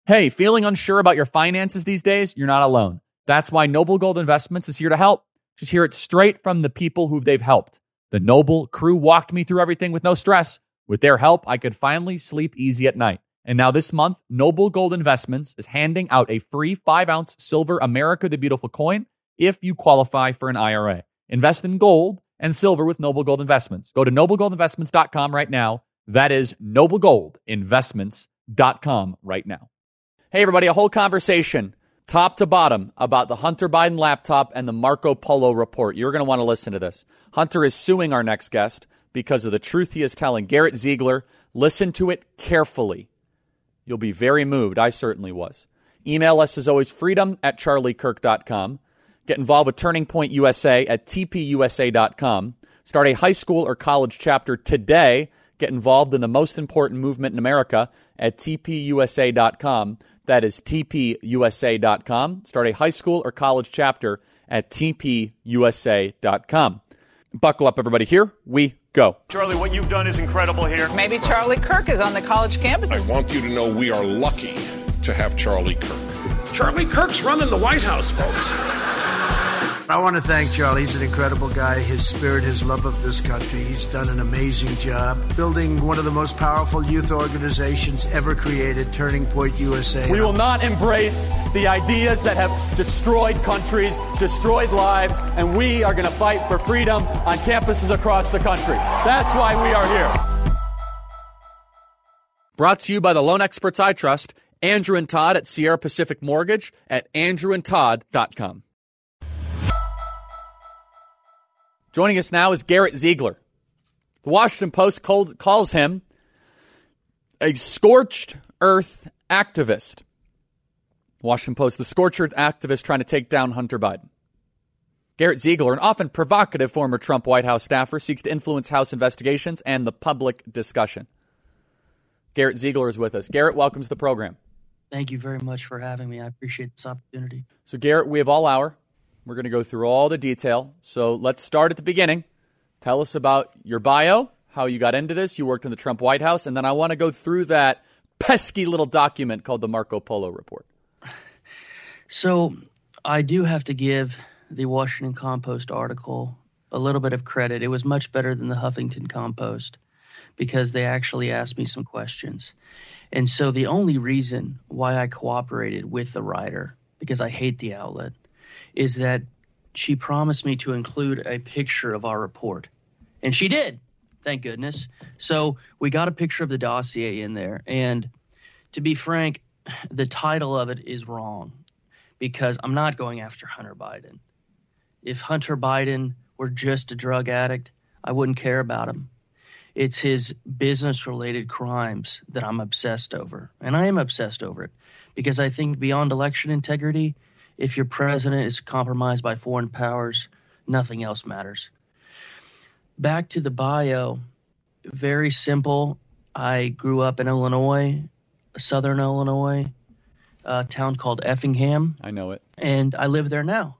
Hey, feeling unsure about your finances these days? You're not alone. That's why Noble Gold Investments is here to help. Just hear it straight from the people who they've helped. The Noble crew walked me through everything with no stress. With their help, I could finally sleep easy at night. And now this month, Noble Gold Investments is handing out a free 5-ounce silver America the Beautiful coin if you qualify for an IRA. Invest in gold and silver with Noble Gold Investments. Go to noblegoldinvestments.com right now. That is noblegoldinvestments.com right now. Hey, everybody, a whole conversation, top to bottom, about the Hunter Biden laptop and the Marco Polo report. You're going to want to listen to this. Hunter is suing our next guest because of the truth he is telling. Garrett Ziegler, listen to it carefully. You'll be very moved. I certainly was. Email us as always, freedom@charliekirk.com. Get involved with Turning Point USA at tpusa.com. Start a high school or college chapter today. Get involved in the most important movement in America at tpusa.com. That is tpusa.com. Start a high school or college chapter at tpusa.com. Buckle up, everybody. Here we go. Charlie, what you've done is incredible here. Maybe Charlie Kirk is on the college campus. I want you to know we are lucky to have Charlie Kirk. Charlie Kirk's running the White House, folks. I want to thank Charlie. He's an incredible guy. His spirit, his love of this country. He's done an amazing job building one of the most powerful youth organizations ever created, Turning Point USA. We will not embrace the ideas that have destroyed countries, destroyed lives, and we are going to fight for freedom on campuses across the country. That's why we are here. Brought to you by the loan experts I trust, Andrew and Todd at Sierra Pacific Mortgage at andrewandtodd.com. Joining us now is Garrett Ziegler. The Washington Post calls him a scorched earth activist. Washington Post, the scorched earth activist trying to take down Hunter Biden. Garrett Ziegler, an often provocative former Trump White House staffer, seeks to influence House investigations and the public discussion. Garrett Ziegler is with us. Garrett, welcome to the program. Thank you very much for having me. I appreciate this opportunity. So, Garrett, we have all hour. We're going to go through all the detail. So let's start at the beginning. Tell us about your bio, how you got into this. You worked in the Trump White House. And then I want to go through that pesky little document called the Marco Polo report. So I do have to give the Washington Compost article a little bit of credit. It was much better than the Huffington Compost because they actually asked me some questions. And so the only reason why I cooperated with the writer, because I hate the outlet, is that she promised me to include a picture of our report. And she did, thank goodness. So we got a picture of the dossier in there. And to be frank, the title of it is wrong because I'm not going after Hunter Biden. If Hunter Biden were just a drug addict, I wouldn't care about him. It's his business-related crimes that I'm obsessed over. And I am obsessed over it because I think beyond election integrity, if your president is compromised by foreign powers, nothing else matters. Back to the bio, very simple. I grew up in Illinois, southern Illinois, a town called Effingham. I know it. And I live there now.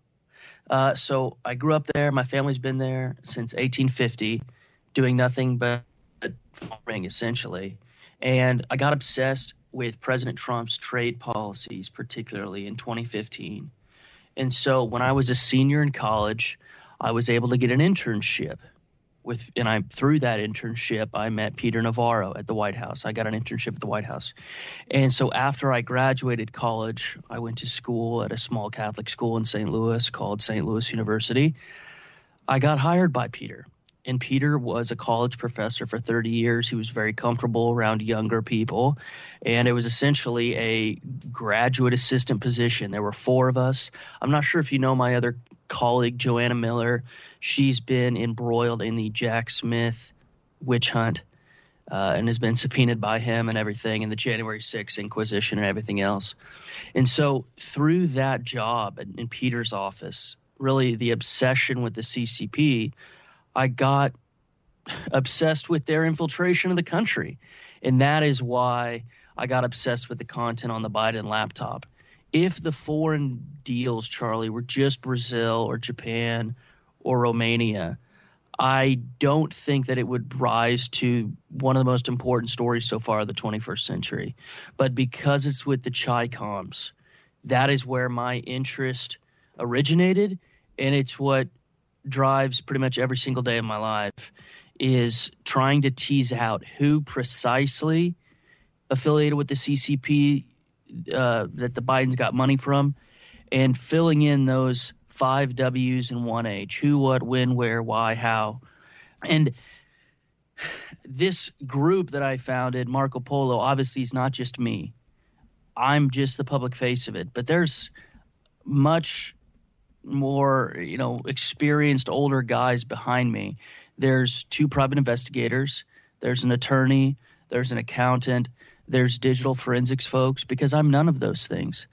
So I grew up there. My family's been there since 1850, doing nothing but farming, essentially. And I got obsessed with President Trump's trade policies, particularly in 2015. And so when I was a senior in college, I was able to get an internship through that internship, I met Peter Navarro at the White House. I got an internship at the White House. And so after I graduated college, I went to school at a small Catholic school in St. Louis called St. Louis University. I got hired by Peter. And Peter was a college professor for 30 years. He was very comfortable around younger people. And it was essentially a graduate assistant position. There were 4 of us. I'm not sure if you know my other colleague, Joanna Miller. She's been embroiled in the Jack Smith witch hunt and has been subpoenaed by him and everything, and the January 6th Inquisition and everything else. And so through that job in Peter's office, really the obsession with the CCP, I got obsessed with their infiltration of the country. And that is why I got obsessed with the content on the Biden laptop. If the foreign deals, Charlie, were just Brazil or Japan or Romania, I don't think that it would rise to one of the most important stories so far of the 21st century. But because it's with the Chi-Coms, that is where my interest originated, and it's what drives pretty much every single day of my life, is trying to tease out who precisely affiliated with the CCP that the Bidens got money from, and filling in those 5 W's and 1 H: who, what, when, where, why, how. And this group that I founded, Marco Polo, obviously is not just me. I'm just the public face of it, but there's much more, experienced older guys behind me. There's 2 private investigators, there's an attorney, there's an accountant, there's digital forensics folks, because I'm none of those things.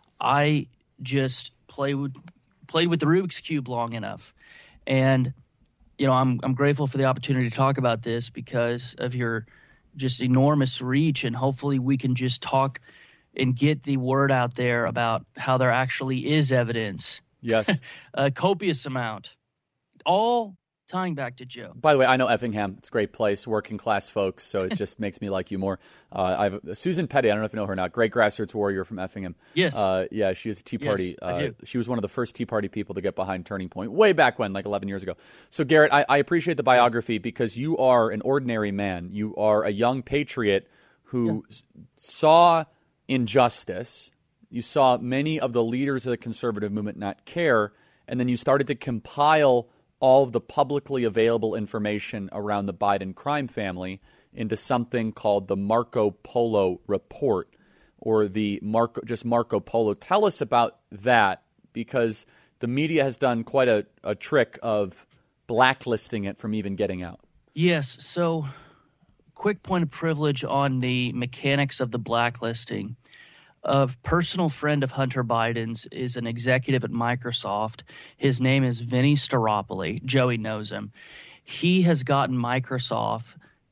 I just played with the Rubik's Cube long enough. And, I'm grateful for the opportunity to talk about this because of your just enormous reach, and hopefully we can just talk and get the word out there about how there actually is evidence. Yes. A copious amount. All tying back to Joe. By the way, I know Effingham. It's a great place, working class folks, so it just makes me like you more. I have Susan Petty. I don't know if you know her or not. Great grassroots warrior from Effingham. Yes. Yeah, she was a Tea Party. Yes, I do. She was one of the first Tea Party people to get behind Turning Point way back when, like 11 years ago. So, Garrett, I appreciate the biography because you are an ordinary man. You are a young patriot who saw injustice. You saw many of the leaders of the conservative movement not care, and then you started to compile all of the publicly available information around the Biden crime family into something called the Marco Polo Report, or the Marco Polo. Tell us about that, because the media has done quite a trick of blacklisting it from even getting out. Yes. So, quick point of privilege on the mechanics of the blacklisting. A personal friend of Hunter Biden's is an executive at Microsoft. His name is Vinny Staropoli. Joey knows him. He has gotten Microsoft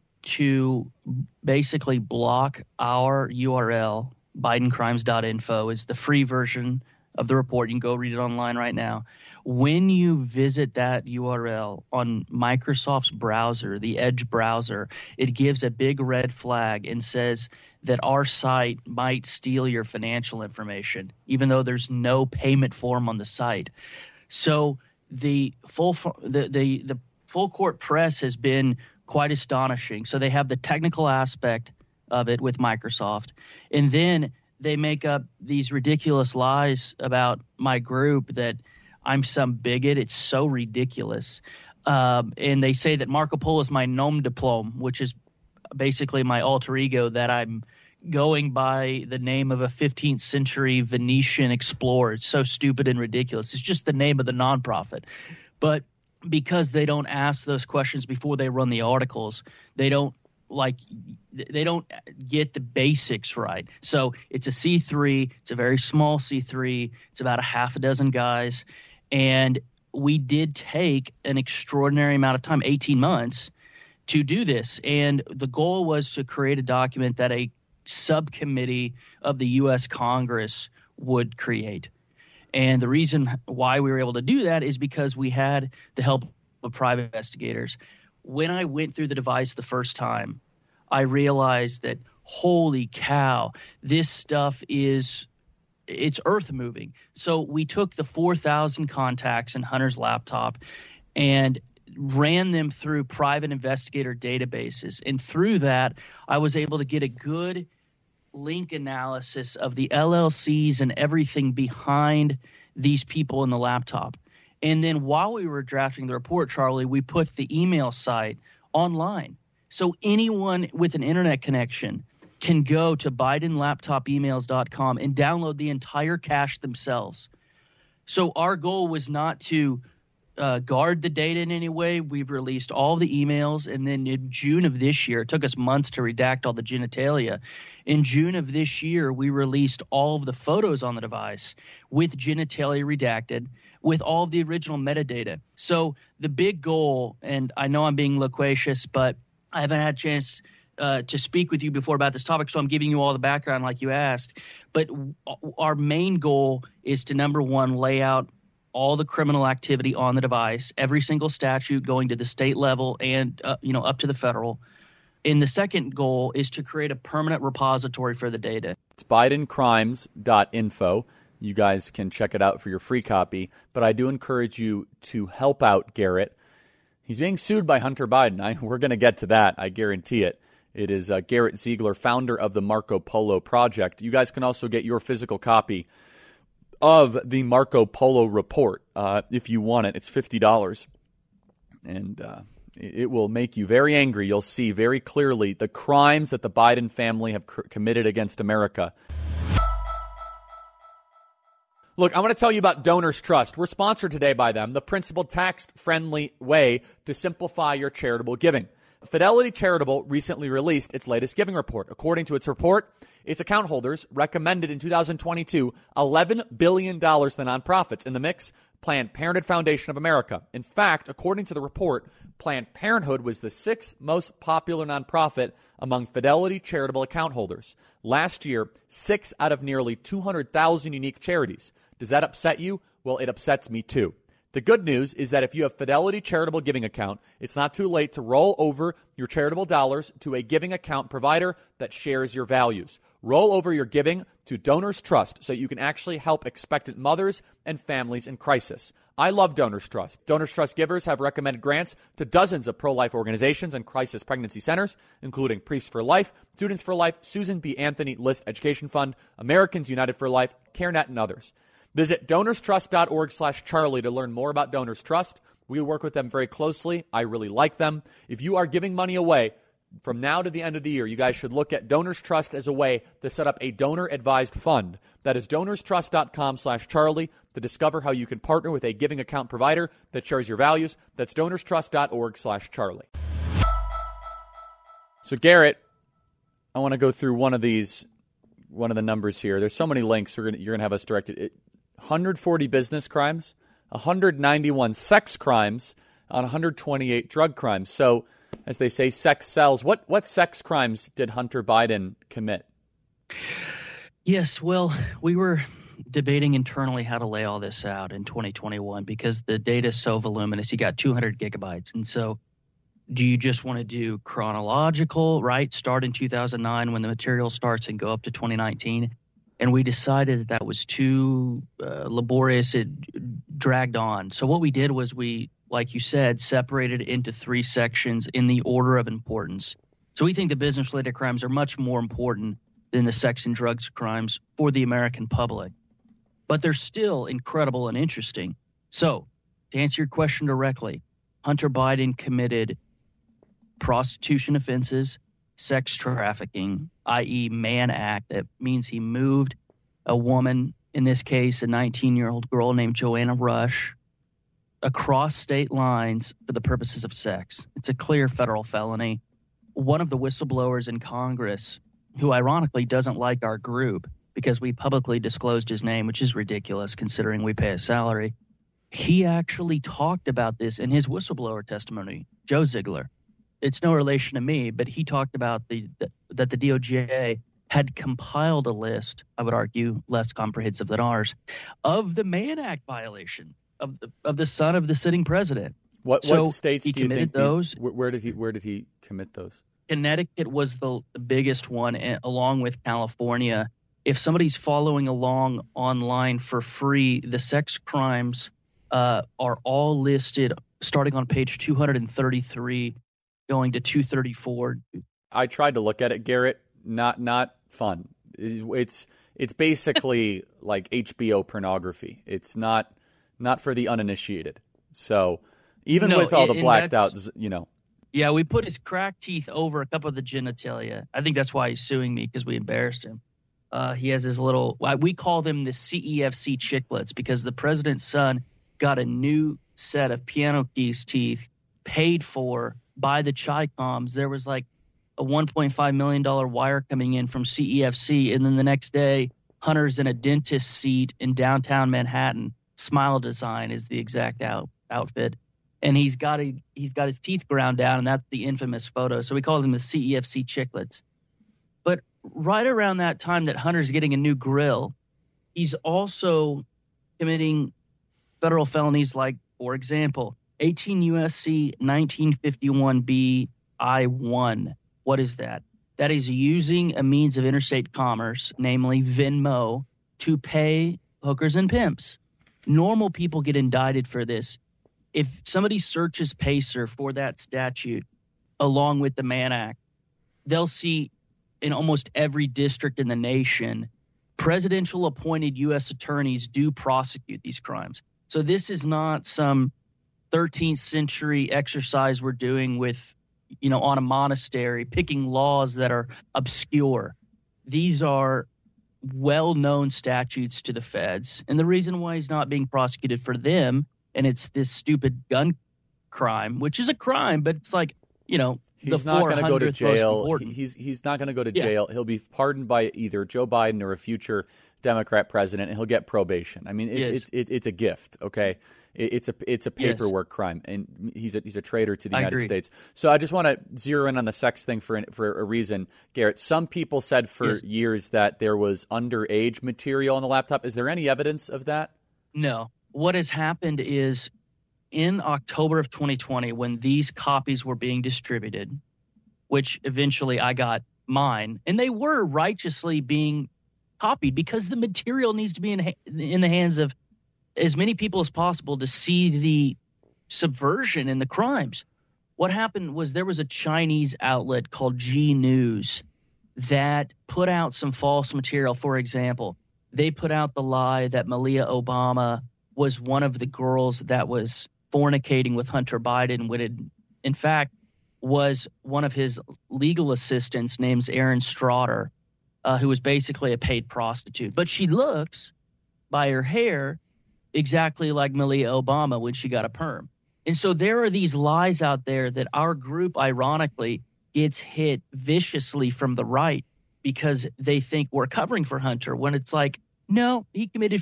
to basically block our URL. BidenCrimes.info is the free version of the report. You can go read it online right now. When you visit that URL on Microsoft's browser, the Edge browser, it gives a big red flag and says that our site might steal your financial information, even though there's no payment form on the site. So the full court press has been quite astonishing. So they have the technical aspect of it with Microsoft, and then they make up these ridiculous lies about my group that I'm some bigot. It's so ridiculous. And they say that Marco Polo is my nom de plume, which is basically my alter ego, that I'm going by the name of a 15th century Venetian explorer. It's so stupid and ridiculous. It's just the name of the nonprofit. But because they don't ask those questions before they run the articles, they don't get the basics right. So it's a C3. It's a very small C3. It's about a half a dozen guys. And we did take an extraordinary amount of time, 18 months, to do this. And the goal was to create a document that a subcommittee of the U.S. Congress would create. And the reason why we were able to do that is because we had the help of private investigators. When I went through the device the first time, I realized that, holy cow, this stuff it's earth moving. So we took the 4,000 contacts in Hunter's laptop and ran them through private investigator databases. And through that, I was able to get a good link analysis of the LLCs and everything behind these people in the laptop. And then while we were drafting the report, Charlie, we put the email site online. So anyone with an internet connection can go to BidenLaptopEmails.com and download the entire cache themselves. So our goal was not to guard the data in any way. We've released all the emails, and then in June of this year, it took us months to redact all the genitalia. In June of this year, we released all of the photos on the device with genitalia redacted, with all of the original metadata. So the big goal, and I know I'm being loquacious, but I haven't had a chance to speak with you before about this topic, so I'm giving you all the background like you asked. But our main goal is to, number one, lay out all the criminal activity on the device, every single statute going to the state level and up to the federal. And the second goal is to create a permanent repository for the data. It's bidencrimes.info. You guys can check it out for your free copy. But I do encourage you to help out Garrett. He's being sued by Hunter Biden. We're going to get to that. I guarantee it. It is Garrett Ziegler, founder of the Marco Polo Project. You guys can also get your physical copy of the Marco Polo report if you want it. It's $50. And it will make you very angry. You'll see very clearly the crimes that the Biden family have committed against America. Look, I want to tell you about Donors Trust. We're sponsored today by them, the principled, tax-friendly way to simplify your charitable giving. Fidelity Charitable recently released its latest giving report. According to its report, its account holders recommended in 2022 $11 billion to nonprofits. In the mix, Planned Parenthood Foundation of America. In fact, according to the report, Planned Parenthood was the 6th most popular nonprofit among Fidelity Charitable account holders. Last year, 6 out of nearly 200,000 unique charities. Does that upset you? Well, it upsets me too. The good news is that if you have Fidelity Charitable Giving Account, it's not too late to roll over your charitable dollars to a giving account provider that shares your values. Roll over your giving to Donors Trust so you can actually help expectant mothers and families in crisis. I love Donors Trust. Donors Trust givers have recommended grants to dozens of pro-life organizations and crisis pregnancy centers, including Priests for Life, Students for Life, Susan B. Anthony List Education Fund, Americans United for Life, CareNet, and others. Visit DonorsTrust.org/Charlie to learn more about Donors Trust. We work with them very closely. I really like them. If you are giving money away from now to the end of the year, you guys should look at Donors Trust as a way to set up a donor-advised fund. That is DonorsTrust.com/Charlie to discover how you can partner with a giving account provider that shares your values. That's DonorsTrust.org/Charlie. So, Garrett, I want to go through one of the numbers here. There's so many links. You're going to have us directed. 140 business crimes, 191 sex crimes, on 128 drug crimes. So, as they say, sex sells. What sex crimes did Hunter Biden commit? Yes, well, we were debating internally how to lay all this out in 2021 because the data is so voluminous. You got 200 gigabytes. And so do you just want to do chronological, right? Start in 2009 when the material starts and go up to 2019. And we decided that was too laborious. It dragged on. So what we did was we, like you said, separated it into 3 sections in the order of importance. So we think the business-related crimes are much more important than the sex and drugs crimes for the American public. But they're still incredible and interesting. So to answer your question directly, Hunter Biden committed prostitution offenses, sex trafficking, i.e. Mann Act. That means he moved a woman, in this case a 19-year-old girl named Joanna Rush, across state lines for the purposes of sex. It's a clear federal felony. One of the whistleblowers in Congress, who ironically doesn't like our group because we publicly disclosed his name, which is ridiculous considering we pay a salary, he actually talked about this in his whistleblower testimony, Joe Ziegler. It's no relation to me, but he talked about that the DOJ had compiled a list, I would argue less comprehensive than ours, of the Mann Act violation of the son of the sitting president. What states he do you committed think those? Where did he commit those? Connecticut was the biggest one, along with California. If somebody's following along online for free, the sex crimes are all listed starting on page 233. Going to 234. I tried to look at it, Garrett. Not fun. It's basically like HBO pornography. It's not for the uninitiated. So even with all the blacked out, Yeah, we put his cracked teeth over a couple of the genitalia. I think that's why he's suing me, because we embarrassed him. He has his little, we call them the CEFC chiclets, because the president's son got a new set of piano keys teeth paid for by the Chi-Coms. There was like a $1.5 million wire coming in from CEFC, and then the next day, Hunter's in a dentist seat in downtown Manhattan. Smile Design is the exact outfit, and he's got his teeth ground down, and that's the infamous photo. So we call them the CEFC chiclets. But right around that time that Hunter's getting a new grill, he's also committing federal felonies like, for example, 18 U.S.C. 1951b I-1. What is that? That is using a means of interstate commerce, namely Venmo, to pay hookers and pimps. Normal people get indicted for this. If somebody searches Pacer for that statute along with the Mann Act, they'll see in almost every district in the nation, presidential appointed U.S. attorneys do prosecute these crimes. So this is not some 13th century exercise we're doing with, on a monastery, picking laws that are obscure. These are well-known statutes to the feds. And the reason why he's not being prosecuted for them, and it's this stupid gun crime, which is a crime, but it's like, he's not going to go to jail. He's not going to go to jail. He'll be pardoned by either Joe Biden or a future Democrat president, and he'll get probation. I mean, it's a gift, okay? It's a paperwork crime, and he's a traitor to the United States. So I just want to zero in on the sex thing for a reason, Garrett. Some people said for years that there was underage material on the laptop. Is there any evidence of that? No. What has happened is in October of 2020, when these copies were being distributed, which eventually I got mine, and they were righteously being copied because the material needs to be in the hands of as many people as possible to see the subversion in the crimes. What happened was there was a Chinese outlet called G News that put out some false material. For example, they put out the lie that Malia Obama was one of the girls that was fornicating with Hunter Biden, when it, in fact, was one of his legal assistants named Aaron Strotter, who was basically a paid prostitute. But she looks, by her hair, exactly like Malia Obama when she got a perm. And so there are these lies out there that our group, ironically, gets hit viciously from the right because they think we're covering for Hunter, when it's like, no, he committed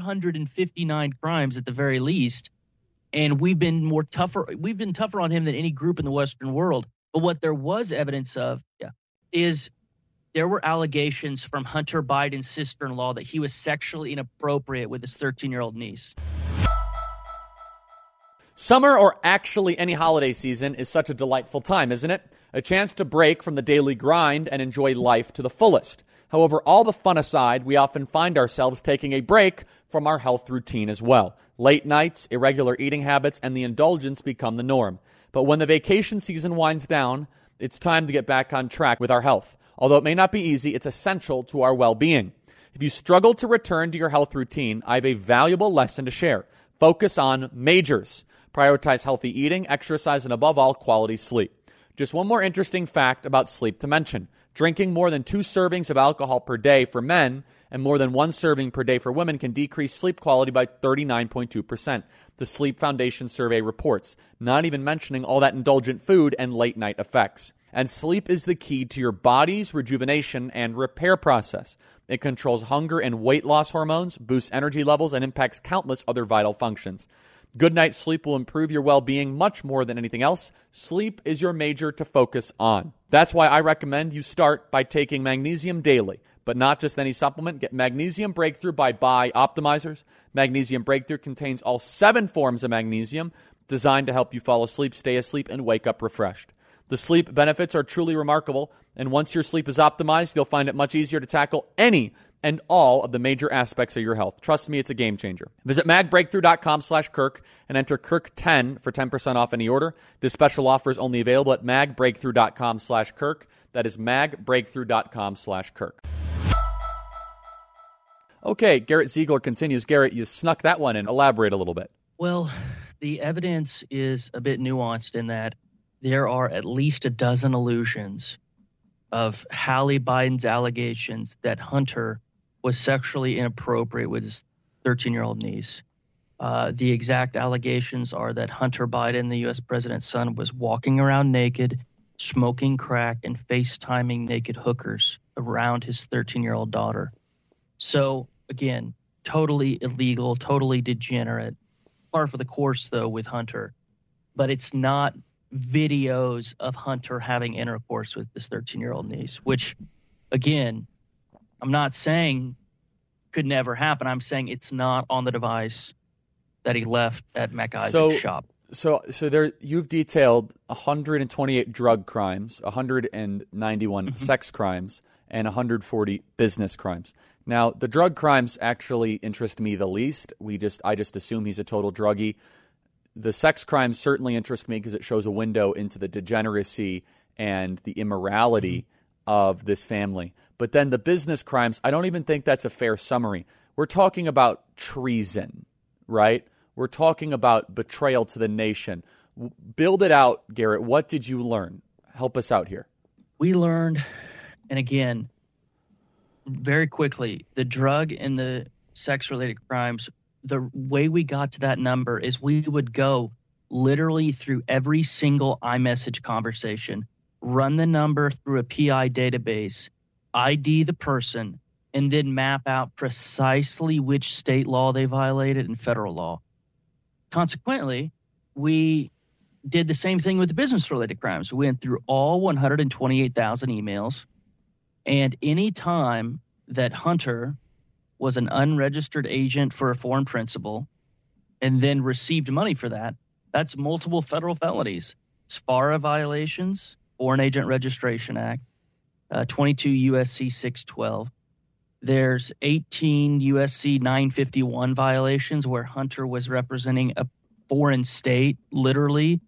459 crimes at the very least. And we've been tougher on him than any group in the Western world. But what there was evidence of is there were allegations from Hunter Biden's sister-in-law that he was sexually inappropriate with his 13-year-old niece. Summer, or actually any holiday season, is such a delightful time, isn't it? A chance to break from the daily grind and enjoy life to the fullest. However, all the fun aside, we often find ourselves taking a break from our health routine as well. Late nights, irregular eating habits, and the indulgence become the norm. But when the vacation season winds down, it's time to get back on track with our health. Although it may not be easy, it's essential to our well-being. If you struggle to return to your health routine, I have a valuable lesson to share. Focus on majors. Prioritize healthy eating, exercise, and above all, quality sleep. Just one more interesting fact about sleep to mention. Drinking more than 2 servings of alcohol per day for men and more than 1 serving per day for women can decrease sleep quality by 39.2%. The Sleep Foundation survey reports, not even mentioning all that indulgent food and late-night effects. And sleep is the key to your body's rejuvenation and repair process. It controls hunger and weight loss hormones, boosts energy levels, and impacts countless other vital functions. Good night's sleep will improve your well-being much more than anything else. Sleep is your major to focus on. That's why I recommend you start by taking magnesium daily, but not just any supplement. Get Magnesium Breakthrough by Optimizers. Magnesium Breakthrough contains all 7 forms of magnesium designed to help you fall asleep, stay asleep, and wake up refreshed. The sleep benefits are truly remarkable, and once your sleep is optimized, you'll find it much easier to tackle any and all of the major aspects of your health. Trust me, it's a game changer. Visit magbreakthrough.com/Kirk and enter Kirk10 for 10% off any order. This special offer is only available at magbreakthrough.com/Kirk. That is magbreakthrough.com/Kirk. Okay, Garrett Ziegler continues. Garrett, you snuck that one in. Elaborate a little bit. Well, the evidence is a bit nuanced in that there are at least a dozen allusions of Hallie Biden's allegations that Hunter was sexually inappropriate with his 13-year-old niece. The exact allegations are that Hunter Biden, the U.S. president's son, was walking around naked, smoking crack, and FaceTiming naked hookers around his 13-year-old daughter. So, again, totally illegal, totally degenerate. Par for the course, though, with Hunter. But it's not videos of Hunter having intercourse with this 13-year-old niece, which, again, I'm not saying could never happen. I'm saying it's not on the device. that he left at Mac Isaac's shop. So there, you've detailed 128 drug crimes, 191 sex crimes, and 140 business crimes. Now, the drug crimes actually interest me the least. I just assume he's a total druggie. The sex crimes certainly interest me because it shows a window into the degeneracy and the immorality of this family. But then the business crimes, I don't even think that's a fair summary. We're talking about treason, right? We're talking about betrayal to the nation. Build it out, Garrett. What did you learn? Help us out here. We learned, and again, very quickly, the drug and the sex-related crimes, the way we got to that number is we would go literally through every single iMessage conversation, run the number through a PI database, ID the person, and then map out precisely which state law they violated and federal law. Consequently, we did the same thing with the business-related crimes. We went through all 128,000 emails, and any time that Hunter was an unregistered agent for a foreign principal and then received money for that, that's multiple federal felonies. It's FARA violations, Foreign Agent Registration Act, 22 U.S.C. 612. There's 18 U.S.C. 951 violations where Hunter was representing a foreign state, literally,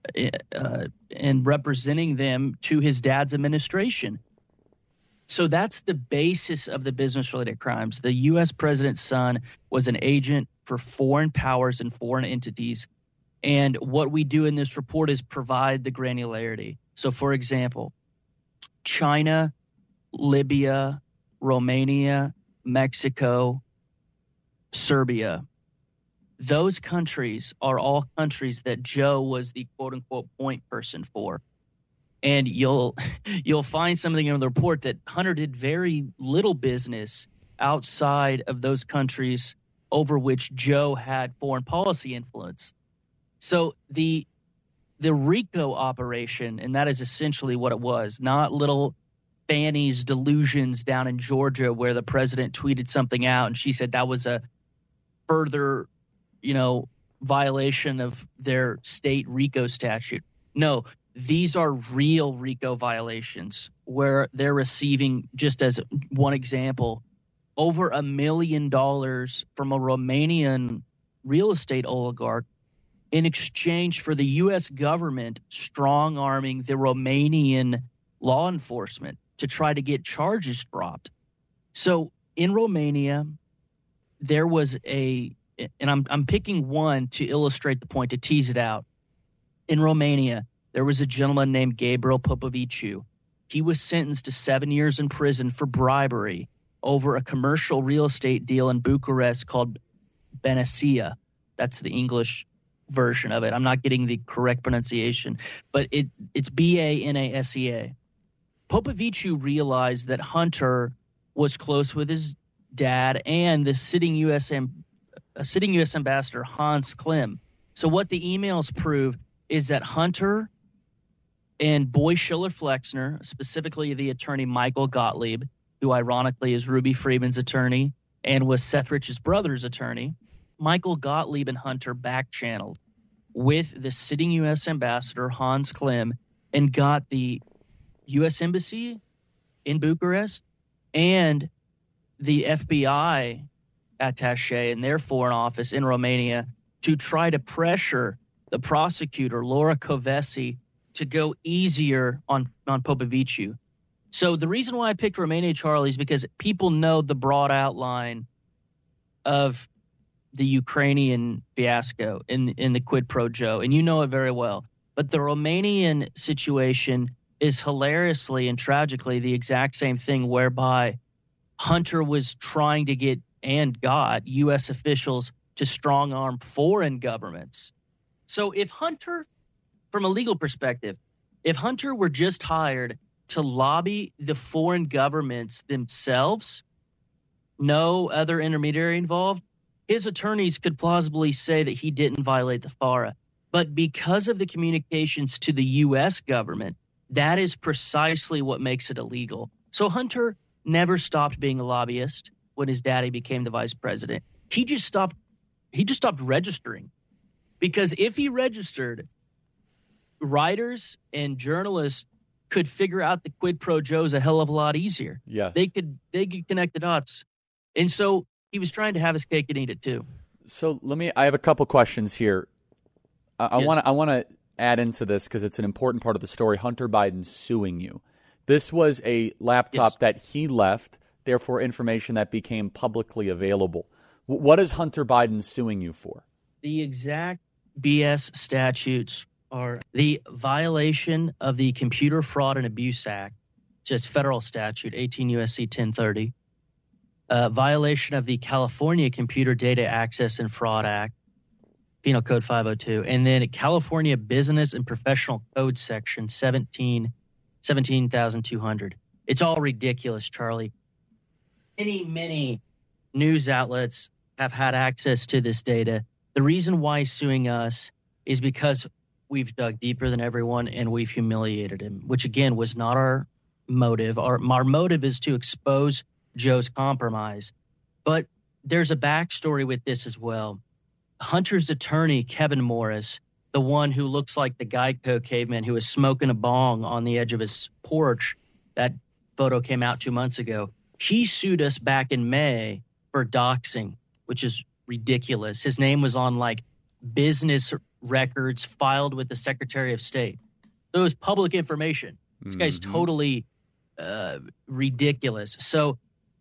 and representing them to his dad's administration. So that's the basis of the business-related crimes. The U.S. president's son was an agent for foreign powers and foreign entities. And what we do in this report is provide the granularity. So, for example, China, Libya, Romania, Mexico, Serbia. Those countries are all countries that Joe was the quote-unquote point person for. And you'll find something in the report that Hunter did very little business outside of those countries over which Joe had foreign policy influence. So the RICO operation, and that is essentially what it was, not little Fanny's delusions down in Georgia where the president tweeted something out and she said that was a further, violation of their state RICO statute. No, these are real RICO violations where they're receiving, just as one example, over $1 million from a Romanian real estate oligarch in exchange for the U.S. government strong-arming the Romanian law enforcement to try to get charges dropped. So in Romania, there was and I'm picking one to illustrate the point, to tease it out. In Romania, there was a gentleman named Gabriel Popoviciu. He was sentenced to 7 years in prison for bribery over a commercial real estate deal in Bucharest called Banasia. That's the English version of it. I'm not getting the correct pronunciation, but it's Banasea. Popoviciu realized that Hunter was close with his dad and the sitting U.S. ambassador Hans Klim. So what the emails prove is that Hunter and Boy Schiller Flexner, specifically the attorney Michael Gottlieb, who ironically is Ruby Freeman's attorney and was Seth Rich's brother's attorney, Michael Gottlieb and Hunter back-channeled with the sitting U.S. ambassador Hans Klim and got the U.S. Embassy in Bucharest and the FBI attaché in their foreign office in Romania to try to pressure the prosecutor, Laura Kövesi, to go easier on Popoviciu. So the reason why I picked Romania, Charlie, is because people know the broad outline of the Ukrainian fiasco in the quid pro Joe, and you know it very well. But the Romanian situation is hilariously and tragically the exact same thing, whereby Hunter was trying to get and got U.S. officials to strong-arm foreign governments. So if Hunter, from a legal perspective, if Hunter were just hired to lobby the foreign governments themselves, no other intermediary involved, his attorneys could plausibly say that he didn't violate the FARA. But because of the communications to the U.S. government, that is precisely what makes it illegal. So Hunter never stopped being a lobbyist when his daddy became the vice president. He just stopped stopped registering, because if he registered, writers and journalists could figure out the quid pro Joes a hell of a lot easier. Yes. They could connect the dots. And so he was trying to have his cake and eat it too. So I have a couple questions here. I want to add into this because it's an important part of the story. Hunter Biden suing you. This was a laptop that he left, therefore information that became publicly available. What is Hunter Biden suing you for? The exact BS statutes are the violation of the Computer Fraud and Abuse Act, just federal statute, 18 U.S.C. 1030, violation of the California Computer Data Access and Fraud Act, Penal Code 502, and then California Business and Professional Code Section 17,200. It's all ridiculous, Charlie. Many news outlets have had access to this data. The reason why he's suing us is because we've dug deeper than everyone and we've humiliated him, which again was not our motive. Our motive is to expose Joe's compromise. But there's a backstory with this as well. Hunter's attorney, Kevin Morris, the one who looks like the Geico caveman who was smoking a bong on the edge of his porch, that photo came out 2 months ago. He sued us back in May for doxing, which is ridiculous. His name was on like business records filed with the Secretary of State. So it was public information. This guy's totally ridiculous. So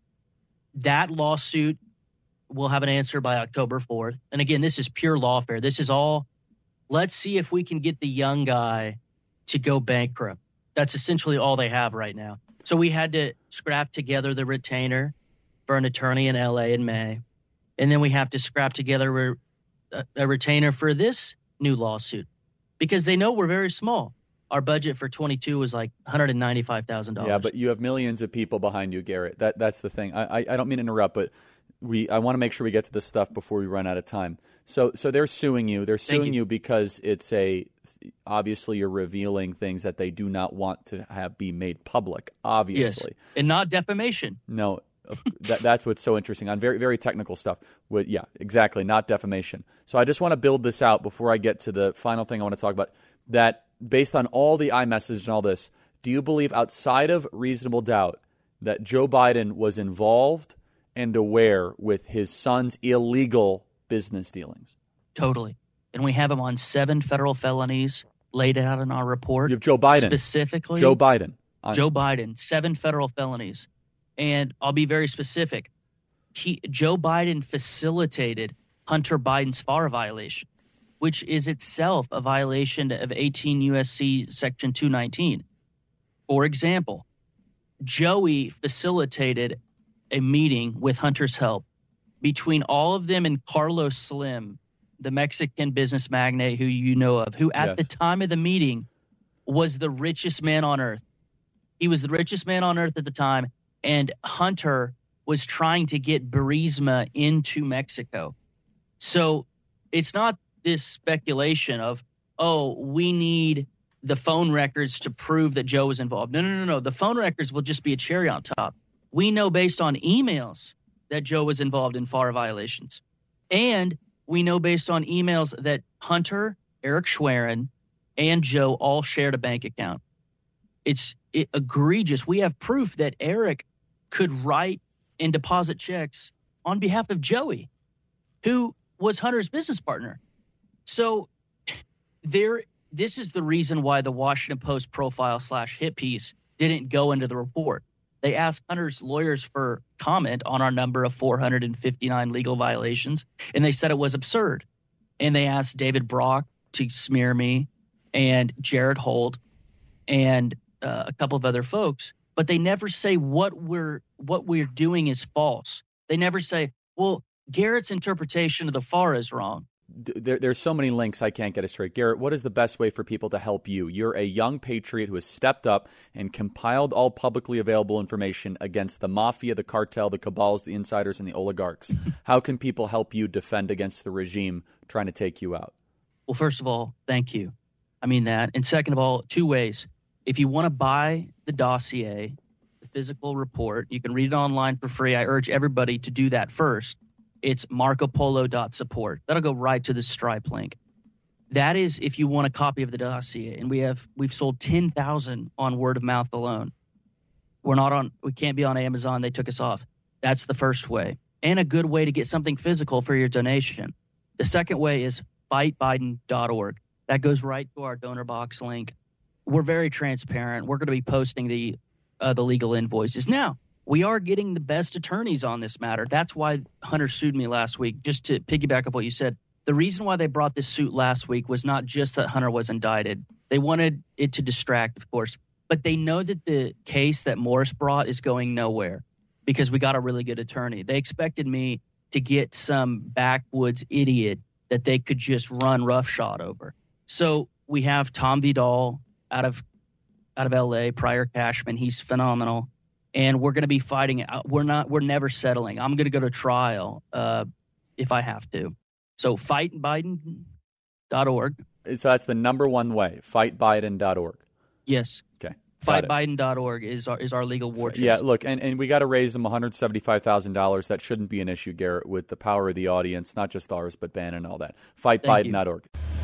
that lawsuit will have an answer by October 4th. And again, this is pure lawfare. This is all, let's see if we can get the young guy to go bankrupt. That's essentially all they have right now. So we had to scrap together the retainer for an attorney in L.A. in May. And then we have to scrap together a retainer for this new lawsuit because they know we're very small. Our budget for 22 was like $195,000. Yeah, but you have millions of people behind you, Garrett. That's the thing. I don't mean to interrupt, but I want to make sure we get to this stuff before we run out of time. So they're suing you. They're suing you because it's obviously you're revealing things that they do not want to have be made public, obviously. Yes, and not defamation. No, that's what's so interesting on very, very technical stuff. Yeah, exactly, not defamation. So I just want to build this out before I get to the final thing I want to talk about, that based on all the iMessage and all this, do you believe outside of reasonable doubt that Joe Biden was involved and aware with his son's illegal business dealings? Totally. And we have him on 7 federal felonies laid out in our report. You have Joe Biden. Specifically. Joe Biden. Joe Biden, 7 federal felonies. And I'll be very specific. Joe Biden facilitated Hunter Biden's FARA violation, which is itself a violation of 18 U.S.C. Section 219. For example, Joey facilitated a meeting with Hunter's help between all of them and Carlos Slim, the Mexican business magnate who you know of, who at the time of the meeting was the richest man on earth. He was the richest man on earth at the time, and Hunter was trying to get Burisma into Mexico. So it's not this speculation of, oh, we need the phone records to prove that Joe was involved. No. The phone records will just be a cherry on top. We know based on emails that Joe was involved in FARA violations. And we know based on emails that Hunter, Eric Schwerin, and Joe all shared a bank account. It's egregious. We have proof that Eric could write and deposit checks on behalf of Joey, who was Hunter's business partner. So this is the reason why the Washington Post profile / hit piece didn't go into the report. They asked Hunter's lawyers for comment on our number of 459 legal violations, and they said it was absurd. And they asked David Brock to smear me and Jared Holt and a couple of other folks, but they never say what we're doing is false. They never say, well, Garrett's interpretation of the FARA is wrong. There's so many links I can't get it straight. Garrett, what is the best way for people to help you? You're a young patriot who has stepped up and compiled all publicly available information against the mafia, the cartel, the cabals, the insiders, and the oligarchs. How can people help you defend against the regime trying to take you out? Well, first of all, thank you. I mean that. And second of all, 2 ways. If you want to buy the dossier, the physical report, you can read it online for free. I urge everybody to do that first. It's marcopolo.support. That'll go right to the Stripe link. That is if you want a copy of the dossier, and we've sold 10,000 on word of mouth alone. We can't be on Amazon. They took us off. That's the first way, and a good way to get something physical for your donation. The second way is fightbiden.org. That goes right to our donor box link. We're very transparent. We're going to be posting the legal invoices. Now, we are getting the best attorneys on this matter. That's why Hunter sued me last week. Just to piggyback off what you said, the reason why they brought this suit last week was not just that Hunter was indicted. They wanted it to distract, of course, but they know that the case that Morris brought is going nowhere because we got a really good attorney. They expected me to get some backwoods idiot that they could just run roughshod over. So we have Tom Vidal out of L.A., Pryor Cashman. He's phenomenal. And we're going to be fighting. We're never settling. I'm going to go to trial if I have to. So fightbiden.org. So that's the number one way, fightbiden.org. Yes. Okay. Fightbiden.org is our legal war chest. Yeah, look, and we got to raise them $175,000. That shouldn't be an issue, Garrett, with the power of the audience, not just ours, but Ben and all that. Fightbiden.org.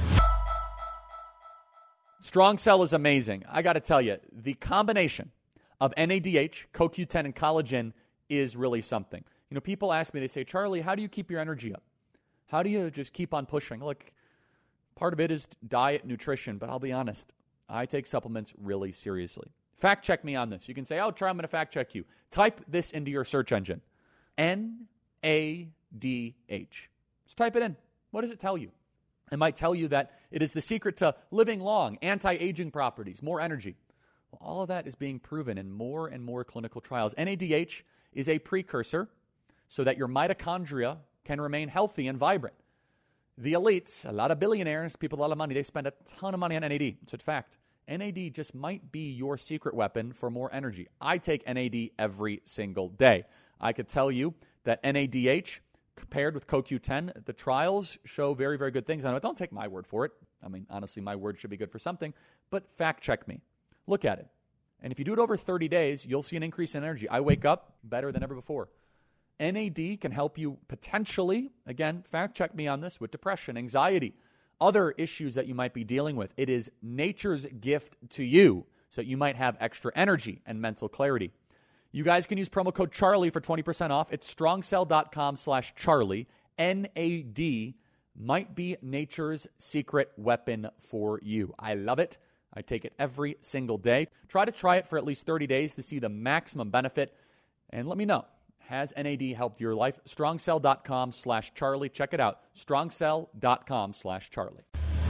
Strong Cell is amazing. I got to tell you, the combination of NADH, CoQ10, and collagen is really something. You know, people ask me, they say, Charlie, how do you keep your energy up? How do you just keep on pushing? Look, part of it is diet, nutrition, but I'll be honest, I take supplements really seriously. Fact check me on this. You can say, oh, Charlie, I'm going to fact check you. Type this into your search engine. NADH. Just type it in. What does it tell you? It might tell you that it is the secret to living long, anti-aging properties, more energy. Well, all of that is being proven in more and more clinical trials. NADH is a precursor so that your mitochondria can remain healthy and vibrant. The elites, a lot of billionaires, people with a lot of money, they spend a ton of money on NAD. It's a fact. NAD just might be your secret weapon for more energy. I take NAD every single day. I could tell you that NADH compared with CoQ10, the trials show very, very good things on it. Don't take my word for it. I mean, honestly, my word should be good for something, but fact check me. Look at it. And if you do it over 30 days, you'll see an increase in energy. I wake up better than ever before. NAD can help you potentially, again, fact check me on this, with depression, anxiety, other issues that you might be dealing with. It is nature's gift to you so that you might have extra energy and mental clarity. You guys can use promo code Charlie for 20% off. It's strongcell.com/Charlie. NAD might be nature's secret weapon for you. I love it. I take it every single day. Try it for at least 30 days to see the maximum benefit. And let me know, has NAD helped your life? strongcell.com/Charlie. Check it out. strongcell.com/Charlie.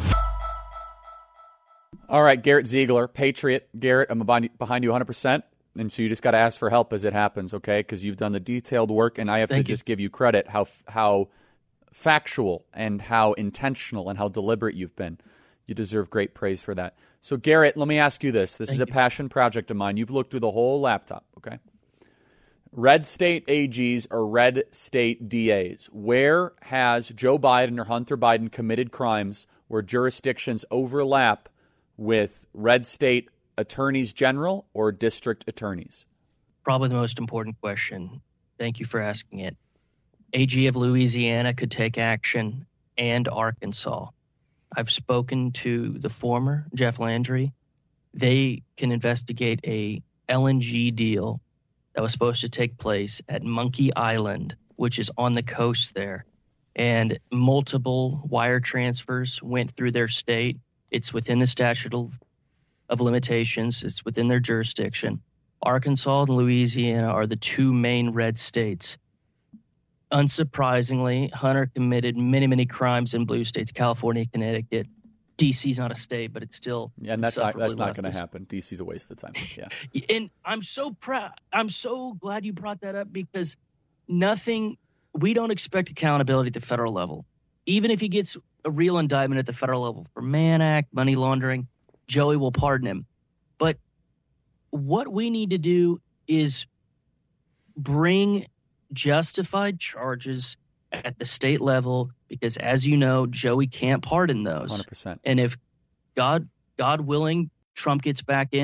All right, Garrett Ziegler, Patriot. Garrett, I'm behind you 100%. And so you just got to ask for help as it happens, okay? Because you've done the detailed work, and I have to just give you credit how factual and how intentional and how deliberate you've been. You deserve great praise for that. So, Garrett, let me ask you this. This is a passion project of mine. You've looked through the whole laptop, okay? Red state AGs or red state DAs. Where has Joe Biden or Hunter Biden committed crimes where jurisdictions overlap with red state attorneys general or district attorneys? Probably the most important question. Thank you for asking it. AG of Louisiana could take action, and Arkansas. I've spoken to the former, Jeff Landry. They can investigate a LNG deal that was supposed to take place at Monkey Island, which is on the coast there. And multiple wire transfers went through their state. It's within the statute of limitations. It's within their jurisdiction. Arkansas and Louisiana are the two main red states. Unsurprisingly, Hunter committed many, many crimes in blue states, California, Connecticut. D.C.'s not a state, but it's still and that's not going to happen. D.C.'s a waste of time. Yeah. And I'm so proud. I'm so glad you brought that up because we don't expect accountability at the federal level. Even if he gets a real indictment at the federal level for Mann Act, money laundering, Joey will pardon him. But what we need to do is bring justified charges at the state level because, as you know, Joey can't pardon those. 100%. And if God willing, Trump gets back in,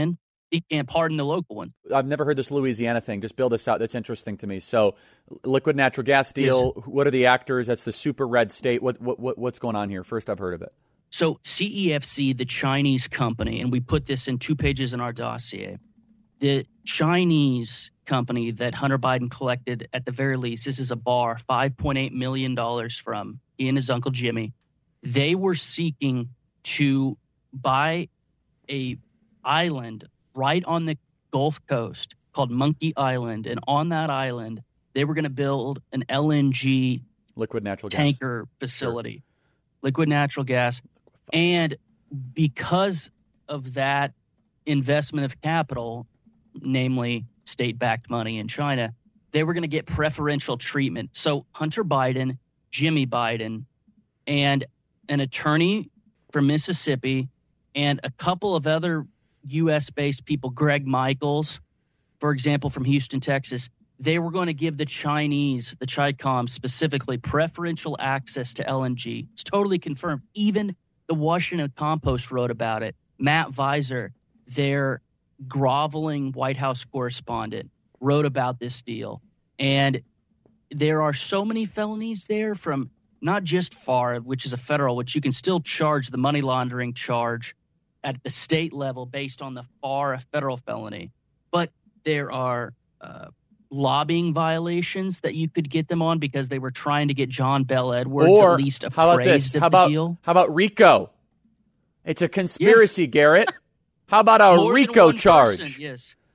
he can't pardon the local ones. I've never heard this Louisiana thing. Just build this out. That's interesting to me. So, liquid natural gas deal. Yes. What are the actors? That's the super red state. What's going on here? First I've heard of it. So CEFC, the Chinese company, and we put this in 2 pages in our dossier. The Chinese company that Hunter Biden collected, at the very least, this is a bar, $5.8 million from, he and his uncle Jimmy. They were seeking to buy a island right on the Gulf Coast called Monkey Island. And on that island, they were going to build an LNG liquid natural tanker facility, sure. Liquid natural gas. And because of that investment of capital, namely state-backed money in China, they were going to get preferential treatment. So Hunter Biden, Jimmy Biden, and an attorney from Mississippi and a couple of other U.S.-based people, Greg Michaels, for example, from Houston, Texas, they were going to give the Chinese, the Chi-Com specifically, preferential access to LNG. It's totally confirmed. Even the Washington Compost wrote about it. Matt Visor, their groveling White House correspondent, wrote about this deal. And there are so many felonies there, from not just FAR, which is a federal, which you can still charge the money laundering charge at the state level based on the FAR, a federal felony. But there are lobbying violations that you could get them on because they were trying to get John Bel Edwards at least appraised of the deal. How about RICO? It's a conspiracy, yes. Garrett. How about a More RICO charge? Person,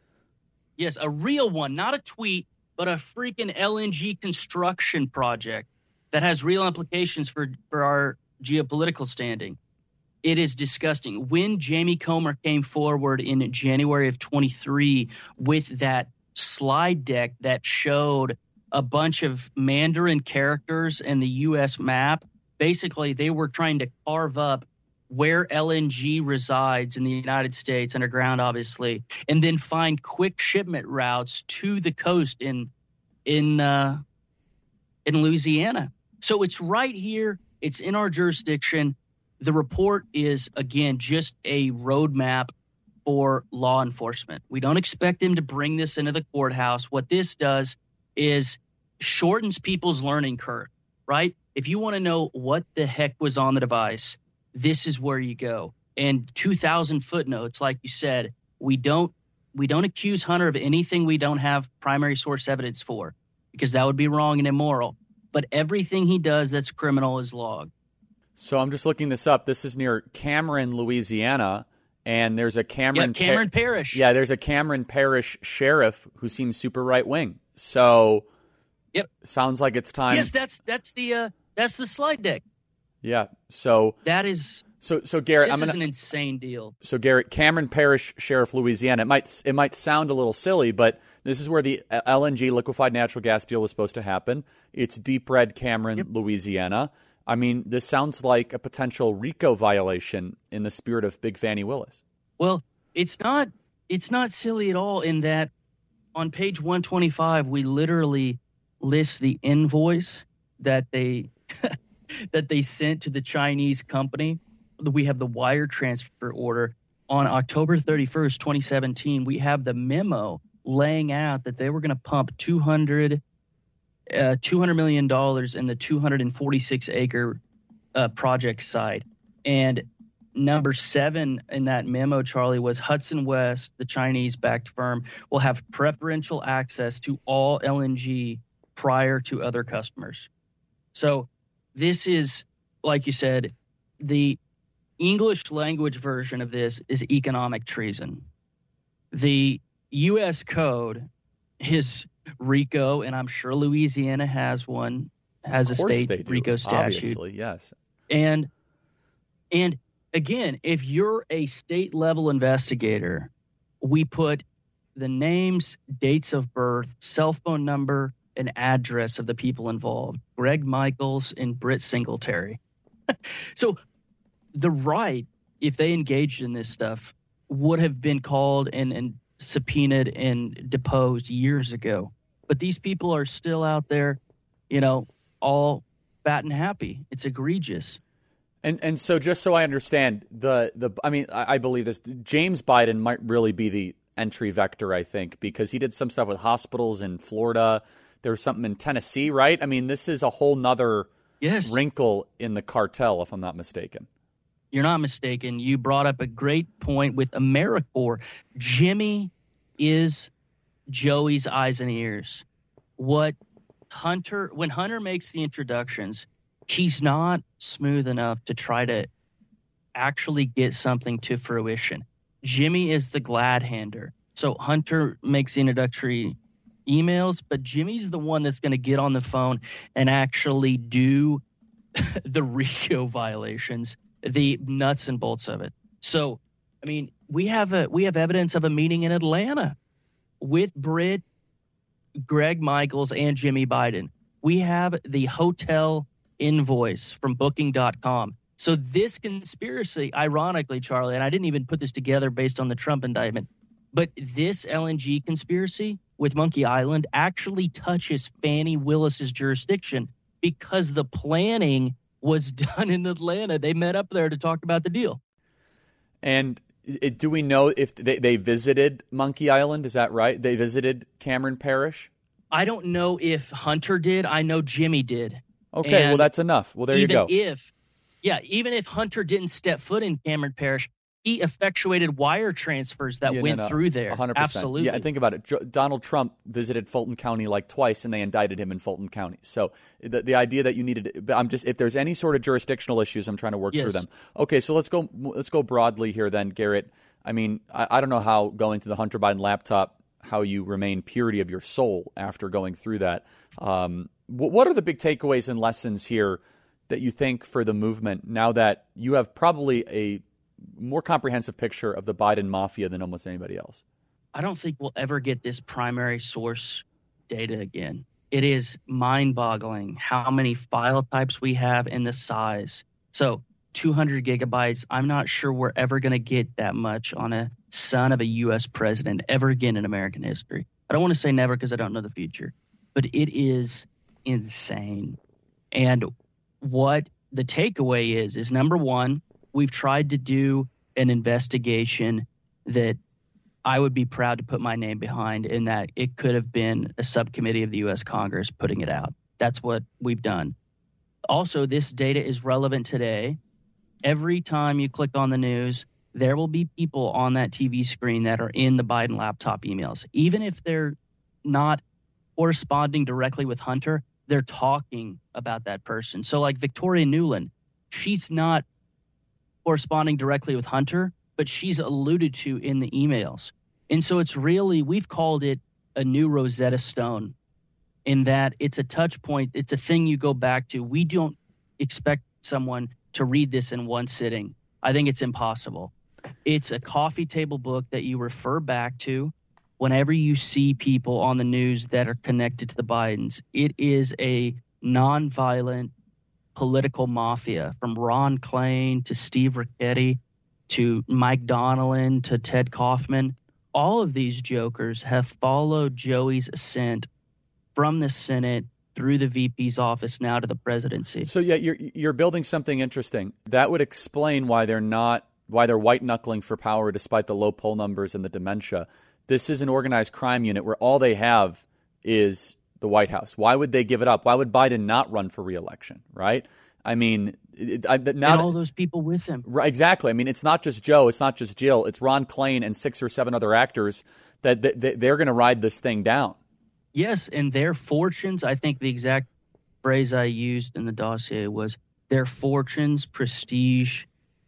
yes, a real one, not a tweet, but a freaking LNG construction project that has real implications for our geopolitical standing. It is disgusting. When Jamie Comer came forward in January of 23 with that slide deck that showed a bunch of Mandarin characters and the U.S. map, basically they were trying to carve up where LNG resides in the United States underground, obviously, and then find quick shipment routes to the coast in Louisiana. So it's right here. It's in our jurisdiction. The report is, again, just a roadmap for law enforcement. We don't expect them to bring this into the courthouse. What this does is shortens people's learning curve, right? If you want to know what the heck was on the device, this is where you go. And 2,000 footnotes, like you said, we don't accuse Hunter of anything we don't have primary source evidence for, because that would be wrong and immoral. But everything he does that's criminal is logged. So I'm just looking this up. This is near Cameron, Louisiana, and there's a Cameron Parish. Yeah, there's a Cameron Parish sheriff who seems super right wing. So, yep, sounds like it's time. Yes, that's the slide deck. Yeah. So that is. So Garrett, this is an insane deal. So Garrett, Cameron Parish Sheriff, Louisiana. It might sound a little silly, but this is where the LNG, liquefied natural gas deal, was supposed to happen. It's deep red Cameron, yep. Louisiana. I mean, this sounds like a potential RICO violation in the spirit of Big Fannie Willis. Well, it's not silly at all, in that on page 125 we literally list the invoice that they that they sent to the Chinese company. We have the wire transfer order on October 31st, 2017. We have the memo laying out that they were going to pump $200 million in the 246-acre project site. And number 7 in that memo, Charlie, was Hudson West, the Chinese-backed firm, will have preferential access to all LNG prior to other customers. So this is, like you said, the English language version of this is economic treason. The U.S. code is RICO, and I'm sure Louisiana has one, has a state RICO statute. Obviously, yes. And again, if you're a state level investigator, we put the names, dates of birth, cell phone number, and address of the people involved, Greg Michaels and Britt Singletary. So the right, if they engaged in this stuff, would have been called and subpoenaed and deposed years ago. But these people are still out there, all fat and happy. It's egregious. And so just so I understand, I believe this, James Biden might really be entry vector, I think, because he did some stuff with hospitals in Florida. There was something in Tennessee, right? I mean, this is a whole nother wrinkle in the cartel, if I'm not mistaken. You're not mistaken. You brought up a great point with AmeriCorps. Jimmy is Joey's eyes and ears. When Hunter makes the introductions, he's not smooth enough to try to actually get something to fruition. Jimmy is the glad hander. So Hunter makes the introductory emails, but Jimmy's the one that's going to get on the phone and actually do the RICO violations, the nuts and bolts of it. So, I mean, we have evidence of a meeting in Atlanta with Britt, Greg Michaels, and Jimmy Biden. We have the hotel invoice from Booking.com. So this conspiracy, ironically, Charlie, and I didn't even put this together based on the Trump indictment, but this LNG conspiracy with Monkey Island actually touches Fannie Willis's jurisdiction because the planning was done in Atlanta. They met up there to talk about the deal. And do we know if they visited Monkey Island? Is that right? They visited Cameron Parish? I don't know if Hunter did. I know Jimmy did. Okay, well, that's enough. Well, there you go. Even if Hunter didn't step foot in Cameron Parish, he effectuated wire transfers that went through there. 100%. Absolutely. Yeah, and think about it. Donald Trump visited Fulton County like twice, and they indicted him in Fulton County. So the idea that you needed, if there's any sort of jurisdictional issues, I'm trying to work through them. Okay, so let's go broadly here then, Garrett. I mean, I don't know how going through the Hunter Biden laptop, how you remain purity of your soul after going through that. What are the big takeaways and lessons here that you think for the movement now that you have probably a more comprehensive picture of the Biden mafia than almost anybody else? I don't think we'll ever get this primary source data again. It is mind-boggling how many file types we have and the size. So 200 gigabytes, I'm not sure we're ever going to get that much on a son of a U.S. president ever again in American history. I don't want to say never because I don't know the future, but it is insane. And what the takeaway is number one, we've tried to do an investigation that I would be proud to put my name behind, in that it could have been a subcommittee of the U.S. Congress putting it out. That's what we've done. Also, this data is relevant today. Every time you click on the news, there will be people on that TV screen that are in the Biden laptop emails. Even if they're not corresponding directly with Hunter, they're talking about that person. So like Victoria Nuland, she's not corresponding directly with Hunter, but she's alluded to in the emails. And so it's really, we've called it a new Rosetta Stone, in that it's a touch point. It's a thing you go back to. We don't expect someone to read this in one sitting. I think it's impossible. It's a coffee table book that you refer back to whenever you see people on the news that are connected to the Bidens. It is a nonviolent political mafia, from Ron Klain to Steve Ricchetti to Mike Donnellan to Ted Kaufman. All of these jokers have followed Joey's ascent from the Senate through the VP's office now to the presidency. So yeah, you're building something interesting. That would explain why they're white knuckling for power despite the low poll numbers and the dementia. This is an organized crime unit where all they have is the White House. Why would they give it up? Why would Biden not run for re-election, right? I mean, and all those people with him. Right, exactly. I mean, it's not just Joe. It's not just Jill. It's Ron Klain and 6 or 7 other actors that they're going to ride this thing down. Yes, and their fortunes, I think the exact phrase I used in the dossier was, their fortunes, prestige,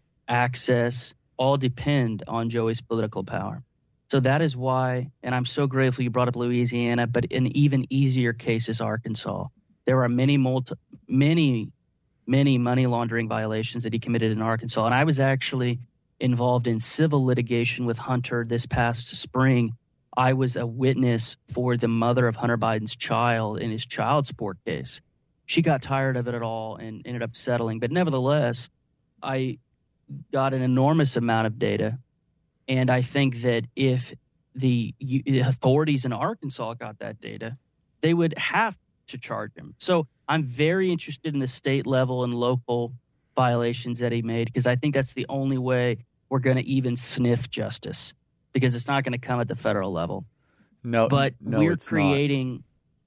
access, all depend on Joey's political power. So that is why, and I'm so grateful you brought up Louisiana, but an even easier case is Arkansas. There are many money laundering violations that he committed in Arkansas. And I was actually involved in civil litigation with Hunter this past spring. I was a witness for the mother of Hunter Biden's child in his child support case. She got tired of it all and ended up settling. But nevertheless, I got an enormous amount of data. And I think that if the authorities in Arkansas got that data, they would have to charge him. So I'm very interested in the state level and local violations that he made, because I think that's the only way we're going to even sniff justice. because it's not going to come at the federal level. No, But no, we're it's creating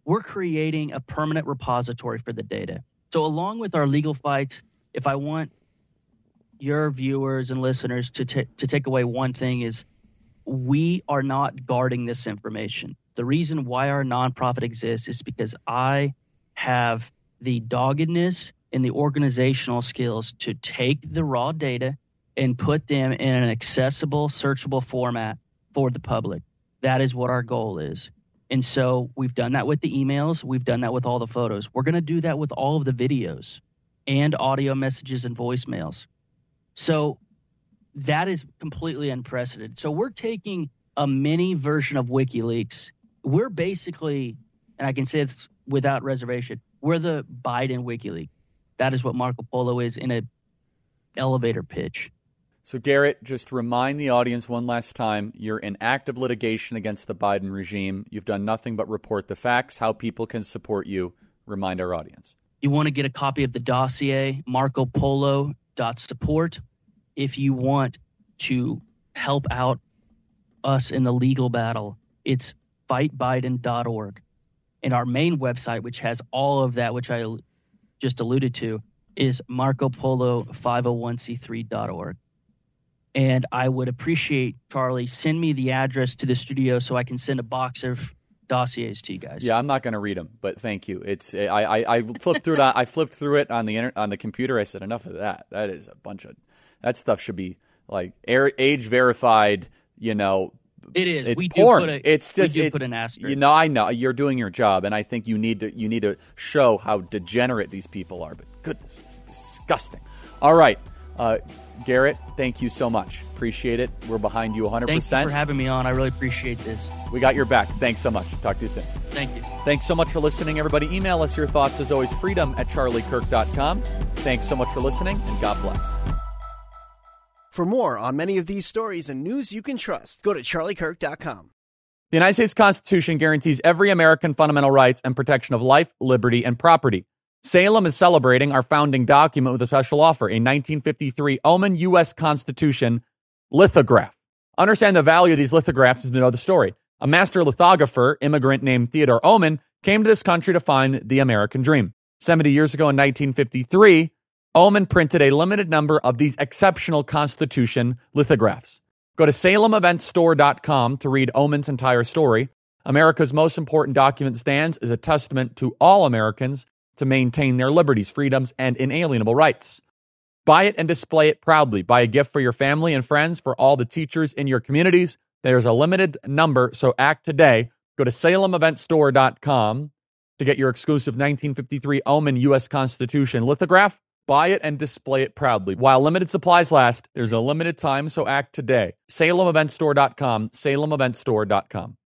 a permanent repository for the data. So along with our legal fights, if I want your viewers and listeners to take away one thing, is we are not guarding this information. The reason why our nonprofit exists is because I have the doggedness and the organizational skills to take the raw data and put them in an accessible, searchable format for the public. That is what our goal is. And so we've done that with the emails. We've done that with all the photos. We're going to do that with all of the videos and audio messages and voicemails. So that is completely unprecedented. So we're taking a mini version of WikiLeaks. We're basically, and I can say this without reservation, we're the Biden WikiLeaks. That is what Marco Polo is in an elevator pitch. So, Garrett, just to remind the audience one last time, you're in active litigation against the Biden regime. You've done nothing but report the facts. How people can support you, remind our audience. You want to get a copy of the dossier, marcopolo.support. If you want to help out us in the legal battle, it's fightbiden.org. And our main website, which has all of that, which I just alluded to, is marcopolo501c3.org. And I would appreciate, Charlie, send me the address to the studio so I can send a box of dossiers to you guys. Yeah, I'm not going to read them, but thank you. It's I flipped through it. I flipped through it on the computer. I said, enough of that. That is a bunch of that stuff should be like age verified. You know, it is. It's we porn. Do put it's just we do put an asterisk. You know, I know you're doing your job, and I think you need to show how degenerate these people are. But goodness, it's disgusting. All right. Garrett, thank you so much. Appreciate it. We're behind you 100%. Thank you for having me on. I really appreciate this. We got your back. Thanks so much. Talk to you soon. Thank you. Thanks so much for listening, everybody. Email us your thoughts, as always, freedom@charliekirk.com. Thanks so much for listening, and God bless. For more on many of these stories and news you can trust, go to charliekirk.com. The United States Constitution guarantees every American fundamental rights and protection of life, liberty, and property. Salem is celebrating our founding document with a special offer, a 1953 Oman U.S. Constitution lithograph. Understand the value of these lithographs is to know the story. A master lithographer, immigrant named Theodore Oman, came to this country to find the American dream. 70 years ago in 1953, Oman printed a limited number of these exceptional Constitution lithographs. Go to SalemEventStore.com to read Oman's entire story. America's most important document stands as a testament to all Americans to maintain their liberties, freedoms, and inalienable rights. Buy it and display it proudly. Buy a gift for your family and friends, for all the teachers in your communities. There's a limited number, so act today. Go to SalemEventStore.com to get your exclusive 1953 Oman U.S. Constitution lithograph. Buy it and display it proudly. While limited supplies last, there's a limited time, so act today. SalemEventStore.com, SalemEventStore.com.